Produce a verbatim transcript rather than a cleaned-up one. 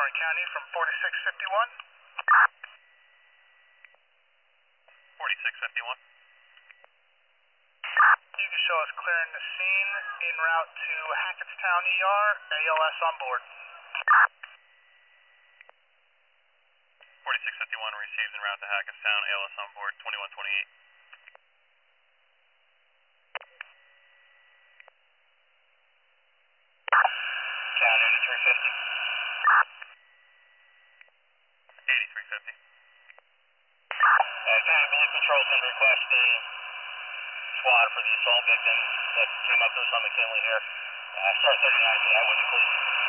Warren County from forty-six fifty-one. forty-six fifty-one. You can show us clearing the scene en route to Hackettstown E R, A L S on board. forty-six fifty-one received en route to Hackettstown, A L S on board, twenty-one twenty-eight. Count eighty-three fifty. eighty-three fifty. Uh, County Police Patrol is going to request a squad for the assault victim that came up to us on McKinley here. Uh, Star thirty-nine for that, would you please?